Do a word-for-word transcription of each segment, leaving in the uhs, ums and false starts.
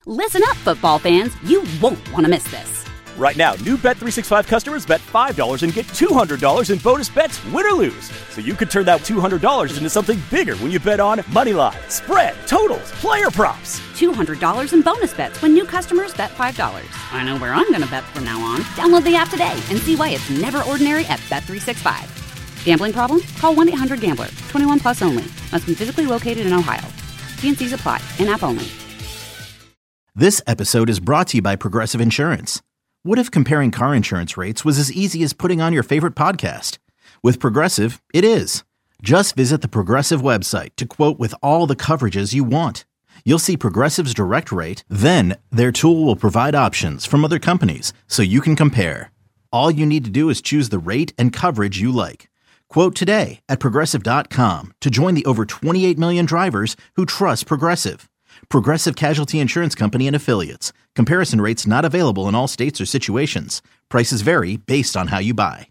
Listen up, football fans. You won't want to miss this. Right now, new Bet three sixty-five customers bet five dollars and get two hundred dollars in bonus bets, win or lose. So you could turn that two hundred dollars into something bigger when you bet on money line, spread, totals, player props. two hundred dollars in bonus bets when new customers bet five dollars. I know where I'm going to bet from now on. Download the app today and see why it's never ordinary at Bet three sixty-five. Gambling problem? Call one eight hundred gambler. twenty-one plus only. Must be physically located in Ohio. T and C's apply. In-app only. This episode is brought to you by Progressive Insurance. What if comparing car insurance rates was as easy as putting on your favorite podcast? With Progressive, it is. Just visit the Progressive website to quote with all the coverages you want. You'll see Progressive's direct rate, then their tool will provide options from other companies so you can compare. All you need to do is choose the rate and coverage you like. Quote today at Progressive dot com to join the over twenty-eight million drivers who trust Progressive. Progressive Casualty Insurance Company and Affiliates. Comparison rates not available in all states or situations. Prices vary based on how you buy.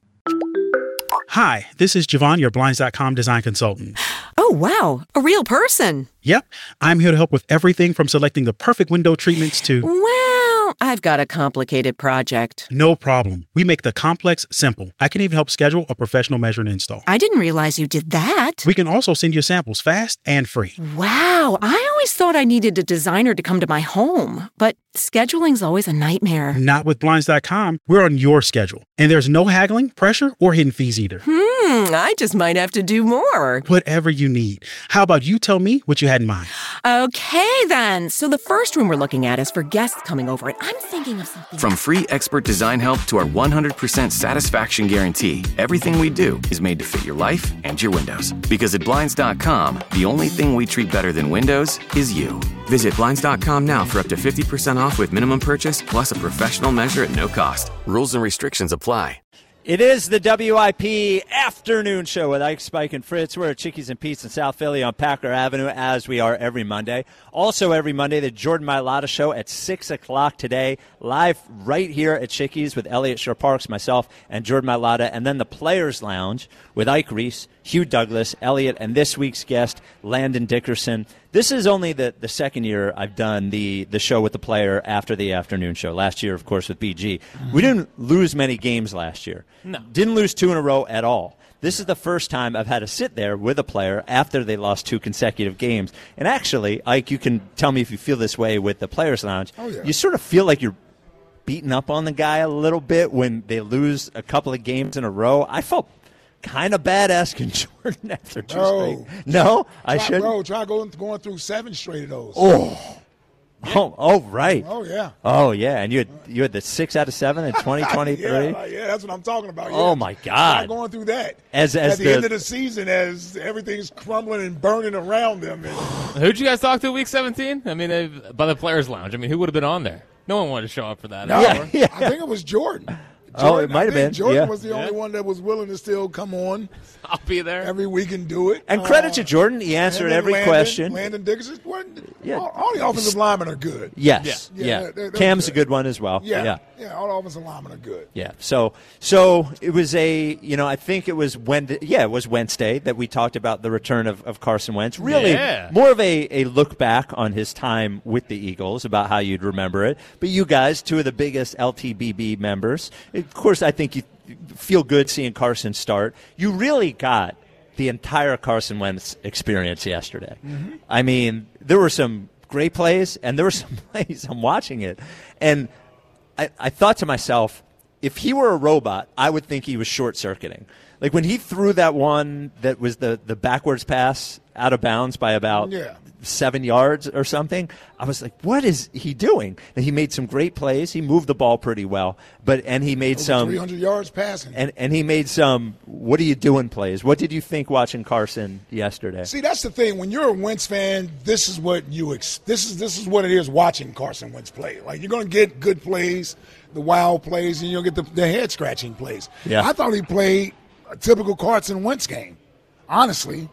Hi, this is Javon, your Blinds dot com design consultant. Oh, wow. A real person. Yep. I'm here to help with everything from selecting the perfect window treatments to... Well, I've got a complicated project. No problem. We make the complex simple. I can even help schedule a professional measure and install. I didn't realize you did that. We can also send you samples fast and free. Wow. I always thought I needed a designer to come to my home, but scheduling's always a nightmare. Not with Blinds dot com. We're on your schedule. And there's no haggling, pressure, or hidden fees either. Hmm, I just might have to do more. Whatever you need. How about you tell me what you had in mind? Okay, then. So the first room we're looking at is for guests coming over, and I'm thinking of something. From free expert design help to our one hundred percent satisfaction guarantee, everything we do is made to fit your life and your windows. Because at Blinds dot com, the only thing we treat better than windows is you. Visit Blinds dot com now for up to fifty percent off with minimum purchase plus a professional measure at no cost. Rules and restrictions apply. It is the W I P afternoon show with Ike, Spike, and Fritz. We're at Chickies and Pete's in South Philly on Packer Avenue, as we are every Monday. Also every Monday, the Jordan Mailata Show at six o'clock today, live right here at Chickies with Elliot Shore-Parks, myself, and Jordan Mailata. And then the Players Lounge with Ike Reese, Hugh Douglas, Elliot, and this week's guest, Landon Dickerson. This is only the, the second year I've done the, the show with the player after the afternoon show. Last year, of course, with B G. Mm-hmm. We didn't lose many games last year. No. Didn't lose two in a row at all. This is the first time I've had to sit there with a player after they lost two consecutive games. And actually, Ike, you can tell me if you feel this way with the Players Lounge. Oh, yeah. You sort of feel like you're beating up on the guy a little bit when they lose a couple of games in a row. I felt kind of bad asking Jordan after two no. straight. No, I try, shouldn't. Bro, try going, going through seven straight of those. Oh. Oh, oh, right. Oh, yeah. Oh, yeah. And you had you had the six out of seven in twenty twenty-three? yeah, yeah, that's what I'm talking about. Yeah. Oh, my God. Try going through that. As, as At the, the end of the season, as everything's crumbling and burning around them. And Who'd you guys talk to week seventeen? I mean, they've- by the Players Lounge. I mean, who would have been on there? No one wanted to show up for that. no, hour. yeah. I think it was Jordan. Oh, Jordan, it might I have think been, Jordan yeah. was the Yeah. only one that was willing to still come on I'll be there. every week and do it. And credit Uh, to Jordan. He answered and then every Landon, question. Landon Dickerson. Well, Yeah. all, all the offensive linemen are good. Yes. Yeah. Yeah. Yeah, they're- they're Cam's good. a good one as well. Yeah, Yeah. yeah, all the offensive linemen are good. Yeah. So so it was a, you know, I think it was Wednesday, yeah, it was Wednesday that we talked about the return of, of Carson Wentz. Really Yeah. more of a, a look back on his time with the Eagles, about how you'd remember it. But you guys, two of the biggest L T B B members, of course, I think you feel good seeing Carson start. You really got the entire Carson Wentz experience yesterday. Mm-hmm. I mean, there were some great plays, and there were some plays, I'm watching it, and I, I thought to myself, if he were a robot, I would think he was short-circuiting. Like when he threw that one that was the, the backwards pass out of bounds by about Yeah. seven yards or something, I was like, what is he doing? And he made some great plays. He moved the ball pretty well, but and he made Over some three hundred yards passing. and and he made some what are you doing plays. What did you think watching Carson yesterday? See, that's the thing. When you're a Wentz fan, this is what you ex- this is this is what it is watching Carson Wentz play. Like you're going to get good plays, the wild plays, and you'll get the, the head scratching plays. Yeah. I thought he played a typical Carson Wentz game. Honestly,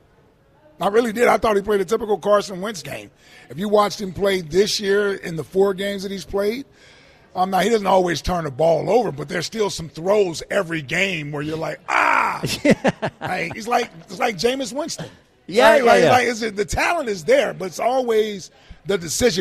I really did. I thought he played a typical Carson Wentz game. If you watched him play this year in the four games that he's played, um, now he doesn't always turn the ball over, but there's still some throws every game where you're like, ah, like, he's like it's like Jameis Winston. Yeah, Like- yeah, like, yeah. like, is it, the talent is there, but it's always the decision making.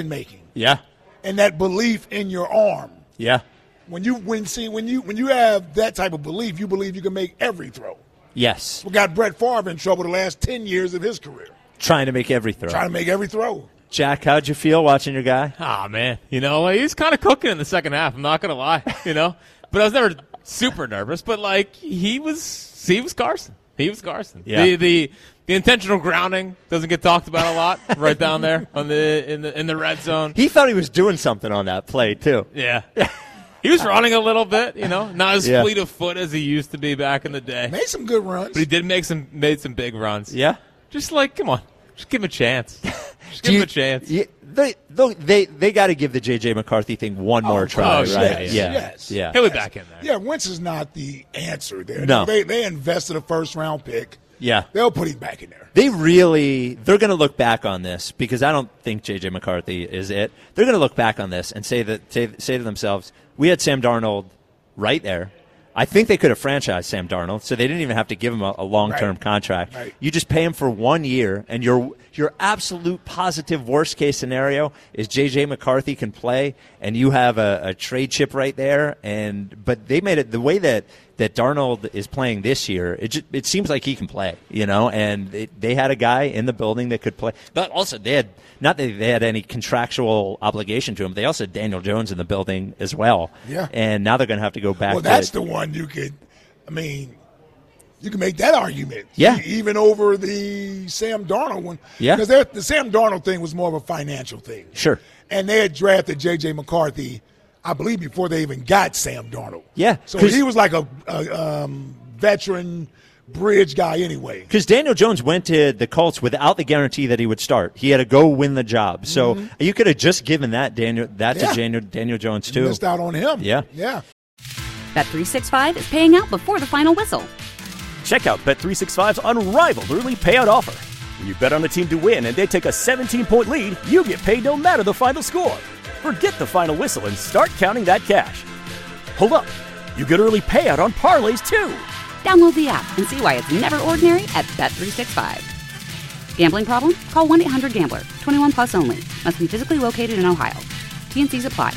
Yeah. And that belief in your arm. Yeah. When you when see when you when you have that type of belief, you believe you can make every throw. Yes. We got Brett Favre in trouble the last ten years of his career. Trying to make every throw. Trying to make every throw. Jack, how'd you feel watching your guy? Ah, man. You know, he's kind of cooking in the second half. I'm not going to lie, you know. But I was never super nervous. But, like, he was he was Carson. He was Carson. Yeah. The, the the intentional grounding doesn't get talked about a lot right down there on the in the in the red zone. He thought he was doing something on that play, too. Yeah. He was running a little bit, you know, not as Yeah. fleet of foot as he used to be back in the day. Made some good runs. But he did make some made some big runs. Yeah. Just like, come on. Just give him a chance. Just give Do him you- a chance. Yeah, they they they, they got to give the J J. McCarthy thing one more try, oh, right? yes, yeah, yes. yeah. He'll be back in there. Yeah, Wentz is not the answer there. No. They they invested a first round pick. Yeah. They'll put him back in there. They really, they're going to look back on this because I don't think J J. McCarthy is it. They're going to look back on this and say that say, say to themselves, we had Sam Darnold right there. I think they could have franchised Sam Darnold, so they didn't even have to give him a, a long-term Right. contract. Right. You just pay him for one year, and your your absolute positive worst-case scenario is J J. McCarthy can play, and you have a, a trade chip right there. And but they made it the way that, that Darnold is playing this year. It just, it seems like he can play, you know. And it, they had a guy in the building that could play, but also they had. Not that they had any contractual obligation to him. They also had Daniel Jones in the building as well. Yeah. And now they're going to have to go back Well, to that's the one you could, I mean, you can make that argument. Yeah. E- Even over the Sam Darnold one. Yeah. Because the Sam Darnold thing was more of a financial thing. Sure. And they had drafted J J. McCarthy, I believe, before they even got Sam Darnold. Yeah, So 'cause- he was like a, a um, veteran bridge guy anyway. Because Daniel Jones went to the Colts without the guarantee that he would start. He had to go win the job. So you could have just given that Daniel that Mm-hmm. Yeah. to Daniel, Daniel Jones You too. missed out on him. Yeah. Yeah. Bet three sixty-five is paying out before the final whistle. Check out Bet three sixty-five's unrivaled early payout offer. When you bet on a team to win and they take a seventeen-point lead, you get paid no matter the final score. Forget the final whistle and start counting that cash. Hold up. You get early payout on parlays, too. Download the app and see why it's never ordinary at Bet three sixty-five. Gambling problem? Call one eight hundred gambler. twenty-one plus only. Must be physically located in Ohio. T N Cs apply.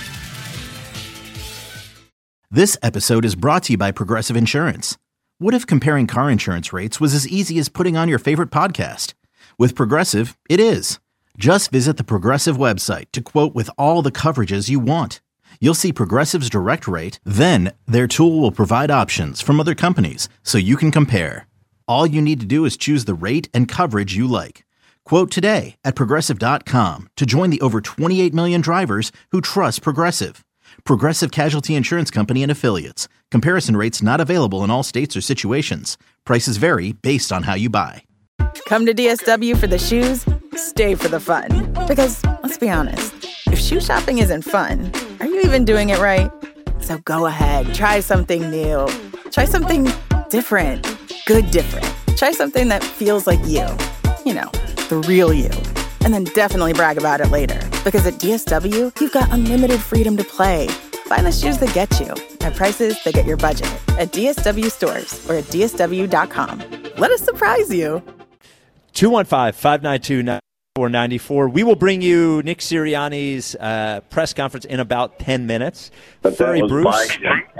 This episode is brought to you by Progressive Insurance. What if comparing car insurance rates was as easy as putting on your favorite podcast? With Progressive, it is. Just visit the Progressive website to quote with all the coverages you want. You'll see Progressive's direct rate, then their tool will provide options from other companies so you can compare. All you need to do is choose the rate and coverage you like. Quote today at Progressive dot com to join the over twenty-eight million drivers who trust Progressive. Progressive Casualty Insurance Company and Affiliates. Comparison rates not available in all states or situations. Prices vary based on how you buy. Come to D S W for the shoes, stay for the fun. Because, let's be honest, if shoe shopping isn't fun, are you even doing it right? So go ahead, try something new. Try something different. Good different. Try something that feels like you. You know, the real you. And then definitely brag about it later. Because at D S W, you've got unlimited freedom to play. Find the shoes that get you at prices that get your budget at D S W stores or at D S W dot com. Let us surprise you. two one five, five nine two, nine four nine four. We will bring you Nick Sirianni's uh, press conference in about ten minutes. But Furry Bruce.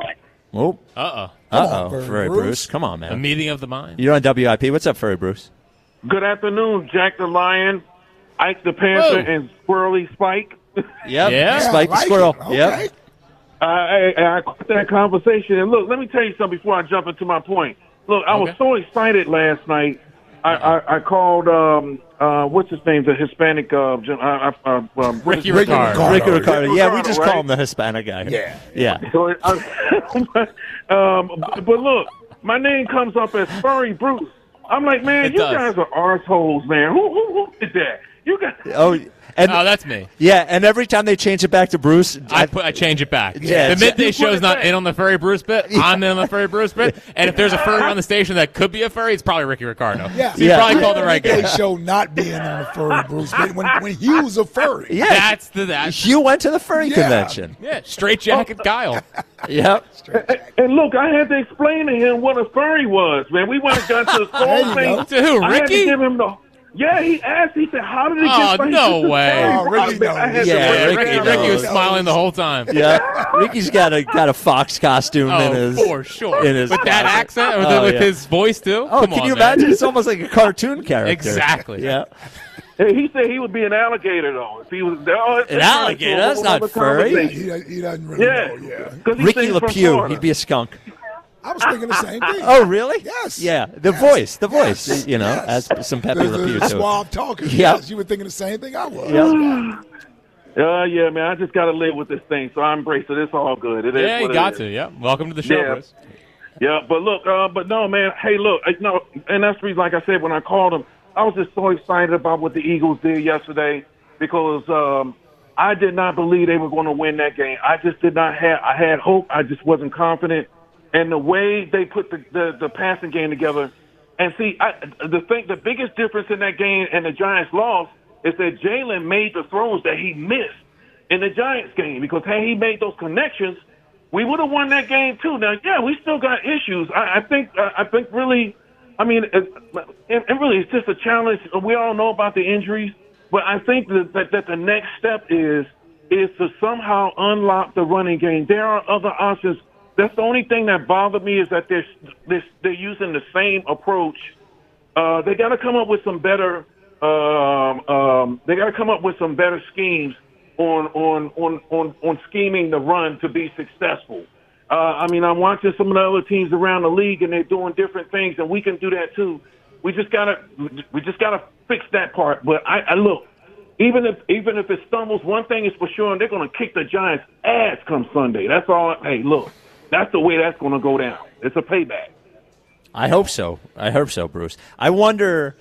Oh, Uh-oh. uh-oh, Furry Furry Bruce. Bruce. Come on, A man. meeting of the mind. You're on W I P. What's up, Furry Bruce? Good afternoon, Jack the Lion, Ike the Panther, Whoa. and Squirrely Spike. Yep. Yeah? Spike I like the Squirrel. it. Okay. Yep. Uh, I, I caught that conversation, and look, let me tell you something before I jump into my point. Look, I was Okay. so excited last night. I, I, I called, um, uh, what's his name, the Hispanic, uh, gen- uh, uh, um, what is Ricky his- Ricardo. Ricardo. Ricky Ricardo. Yeah, we Ricardo, just right? call him the Hispanic guy. Yeah. Yeah. So, uh, um, but look, my name comes up as Furry Bruce. I'm like, man, It you does. guys are arseholes, man. Who, who, who did that? You guys. Oh, and Oh, that's me. yeah, and every time they change it back to Bruce, I put I change it back. Yeah, the it's- midday You put show's it not back. in on the Furry Bruce bit. I'm in on the Furry Bruce bit. And if there's a furry on the station that could be a furry, it's probably Ricky Ricardo. Yeah. So you Yeah. probably called the right They guy. show not being on the furry Bruce when, when, when he was a furry. yeah, That's the that. Hugh went to the furry Yeah. convention. Yeah, straight jacket Kyle. Yep. And look, I had to explain to him what a furry was, man. We went and got to the There you whole go. thing. To who, I had to Ricky? give him the. Yeah, he asked. He said, "How did it Oh, get from no way. Oh, Ricky knows. I had to Yeah, break Ricky, it down. Ricky was knows. smiling the whole time. Yeah, Ricky's got a got a fox costume in Oh, his for sure. in his With that closet. accent, with, Oh, with yeah. his voice too. Oh, Come can on, you man. imagine? It's almost like a cartoon character. Exactly. Yeah. Hey, he said he would be an alligator though. If he was oh, An alligator? That's not furry. He, he doesn't really Yeah, know. Yeah. 'Cause he Ricky sings from LePew. Florida. He'd be a skunk. I was thinking the same thing. Oh, really? Yes. Yeah, the Yes. voice, the voice. Yes. You know, Yes. has some Pepe The, Le the, Pew the to it. suave talker. Yeah. Yes, you were thinking the same thing I was. Yeah. Uh, yeah, man. I just got to live with this thing, so I embrace it. It's all good. It is Yeah, what you it got is. to. Yeah. Welcome to the show, Yeah. Chris. Yeah, but look, uh, but no, man. Hey, look, I, no, and that's the reason. Like I said, when I called him, I was just so excited about what the Eagles did yesterday because um, I did not believe they were going to win that game. I just did not have. I had hope. I just wasn't confident. And the way they put the, the, the passing game together, and see, I, the thing, the biggest difference in that game and the Giants' loss is that Jalen made the throws that he missed in the Giants game. Because had he made those connections, we would have won that game too. Now, yeah, we still got issues. I, I think, uh, I think really, I mean, it, it, it really it's just a challenge. We all know about the injuries, but I think that, that that the next step is is to somehow unlock the running game. There are other options. That's the only thing that bothered me is that they're they're, they're using the same approach. Uh, they got to come up with some better. Um, um, they got to come up with some better schemes on on on on on scheming the run to be successful. Uh, I mean, I'm watching some of the other teams around the league, and they're doing different things, and we can do that too. We just gotta we just gotta fix that part. But I, I look, even if even if it stumbles, one thing is for sure, they're gonna kick the Giants' ass come Sunday. That's all. Hey, look. That's the way that's going to go down. It's a payback. I hope so. I hope so, Bruce. I wonder,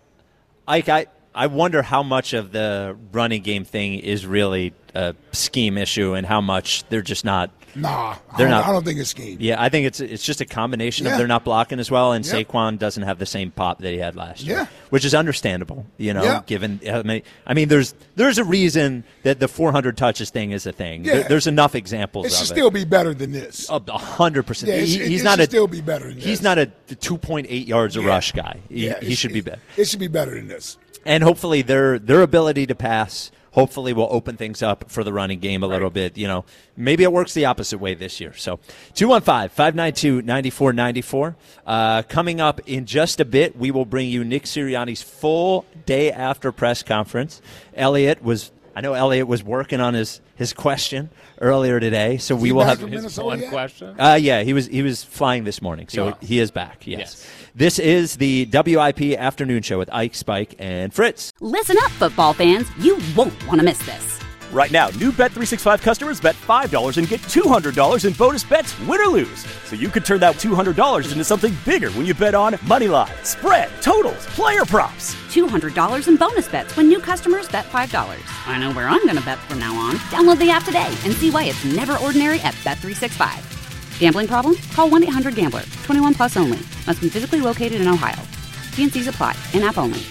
Ike, I, I wonder how much of the running game thing is really a scheme issue and how much they're just not. Nah, They're I, don't, not, I don't think it's scheme. Yeah, I think it's it's just a combination Yeah. of they're not blocking as well, and Yeah. Saquon doesn't have the same pop that he had last year, Yeah. which is understandable. You know, Yeah. given I mean, I mean, there's there's a reason that the four hundred touches thing is a thing. Yeah. There- there's enough examples It should of still it. be better than this. A a hundred percent. Yeah, it He- should- He's it not should a still be better than He's this. not a two point eight yards a Yeah. rush guy. He, Yeah, he it should be better. It should be better than this. And hopefully their their ability to pass hopefully will open things up for the running game a little bit. You know, maybe it works the opposite way this year. So two one five, five nine two, nine four nine four. Uh, coming up in just a bit, we will bring you Nick Sirianni's full day after press conference. Elliot was I know Elliot was working on his, his question earlier today, so we he will back have from His Minnesota one yet? question. Uh, yeah, he was he was flying this morning, so Yeah. he is back. Yes. Yes. This is the W I P Afternoon Show with Ike, Spike, and Fritz. Listen up, football fans. You won't want to miss this. Right now, new Bet three sixty-five customers bet five dollars and get two hundred dollars in bonus bets, win or lose. So you could turn that two hundred dollars into something bigger when you bet on money line, spread, totals, player props. two hundred dollars in bonus bets when new customers bet five dollars. I know where I'm going to bet from now on. Download the app today and see why it's never ordinary at Bet three sixty-five. Gambling problem? Call one eight hundred gambler. twenty-one plus only. Must be physically located in Ohio. T and C's apply. In-app only.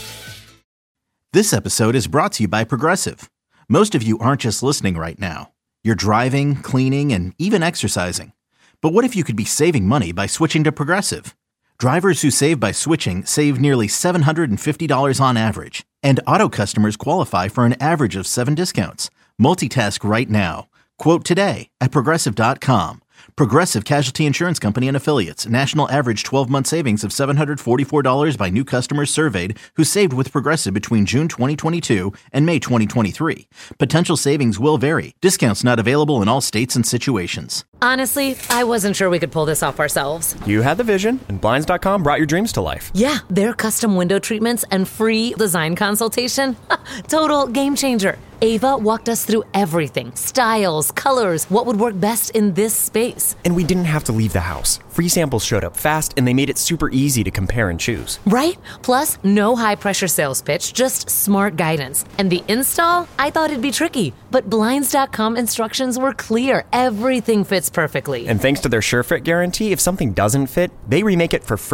This episode is brought to you by Progressive. Most of you aren't just listening right now. You're driving, cleaning, and even exercising. But what if you could be saving money by switching to Progressive? Drivers who save by switching save nearly seven hundred fifty dollars on average. And auto customers qualify for an average of seven discounts. Multitask right now. Quote today at Progressive dot com. Progressive Casualty Insurance Company and Affiliates. National average twelve-month savings of seven hundred forty-four dollars by new customers surveyed who saved with Progressive between June twenty twenty-two and May twenty twenty-three. Potential savings will vary. Discounts not available in all states and situations. Honestly, I wasn't sure we could pull this off ourselves. You had the vision, and Blinds dot com brought your dreams to life. Yeah, their custom window treatments and free design consultation. Total game changer. Ava walked us through everything. Styles, colors, what would work best in this space. And we didn't have to leave the house. Free samples showed up fast, and they made it super easy to compare and choose. Right? Plus, no high-pressure sales pitch, just smart guidance. And the install? I thought it'd be tricky, but Blinds dot com instructions were clear. Everything fits perfectly. And thanks to their SureFit guarantee, if something doesn't fit, they remake it for free. It's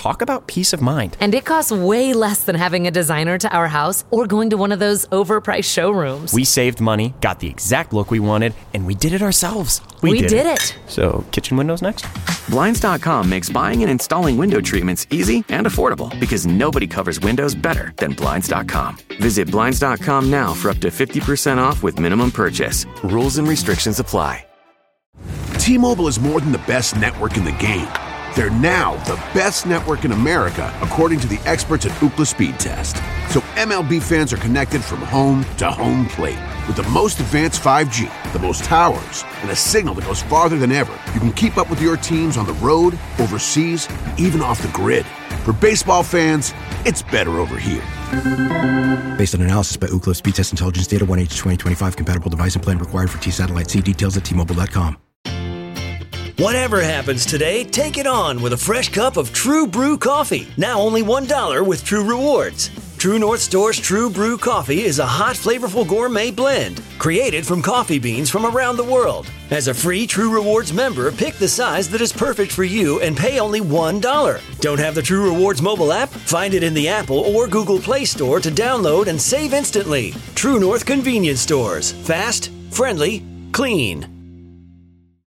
talk about peace of mind. And it costs way less than having a designer to our house or going to one of those overpriced showrooms. We saved money, got the exact look we wanted, and we did it ourselves. We, we did, did it. it. So, kitchen windows next? Blinds dot com makes buying and installing window treatments easy and affordable because nobody covers windows better than Blinds dot com. Visit Blinds dot com now for up to fifty percent off with minimum purchase. Rules and restrictions apply. T-Mobile is more than the best network in the game. They're now the best network in America, according to the experts at Ookla Speed Test. So M L B fans are connected from home to home plate. With the most advanced five G, the most towers, and a signal that goes farther than ever, you can keep up with your teams on the road, overseas, and even off the grid. For baseball fans, it's better over here. Based on analysis by Ookla Speed Test Intelligence Data, one H twenty twenty-five compatible device and plan required for T-Satellite. See details at T Mobile dot com. Whatever happens today, take it on with a fresh cup of True Brew coffee. Now only one dollar with True Rewards. True North Store's True Brew coffee is a hot, flavorful gourmet blend created from coffee beans from around the world. As a free True Rewards member, pick the size that is perfect for you and pay only one dollar. Don't have the True Rewards mobile app? Find it in the Apple or Google Play Store to download and save instantly. True North Convenience Stores. Fast, friendly, clean.